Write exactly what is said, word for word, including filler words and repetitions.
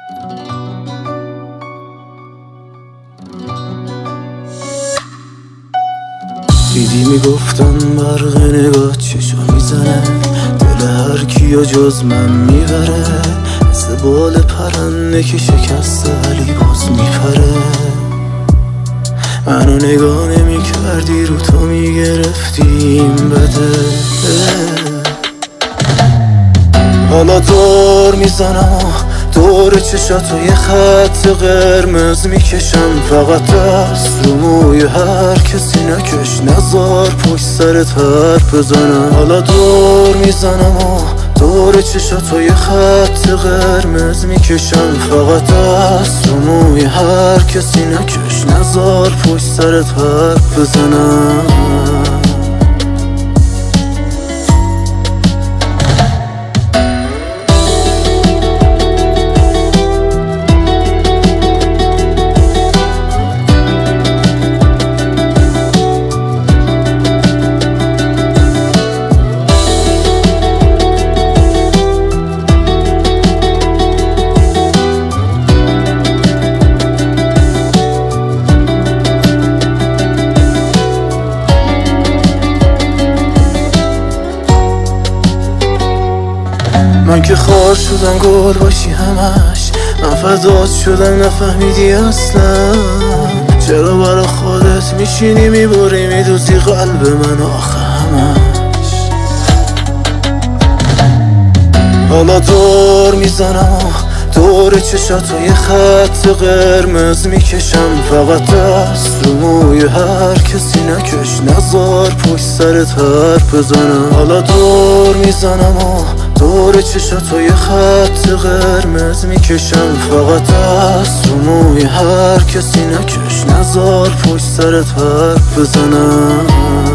دیدی میگفتن برق نگاه چشا میزنه، دل هر کیو جز من میبره، مثل بال پرنده که شکسته ولی باز میپره. منو نگاه نمی کردی، رو تو میگرفتیم بده. حالا دور میزنم و دور چشاتو یه خط قرمز میکشم، فقط دست رو موی هر کسی نکش، نزار پشت سرت حرف بزنم. حالا دور میزنم و دور چشاتو یه خط قرمز میکشم، فقط دست رو موی هر کسی نکش، نزار پشت سرت حرف بزنم. من که خار شدم گل باشی همش، من فدات شدم نفهمیدی اصلا، چرا برا خودت میشینی میبری میدوزی قلب من آخه همش. حالا دور میزنم و دور چشاتو یه خط قرمز میکشم، فقط دست رو موی هر کسی نکش، نزار پشت سرت حرف بزنم. حالا دور میزنم و دور چشاتو یه خط قرمز میکشم، فقط دست رو موی هر کسی نکش، نزار پشت سرت حرف بزنم.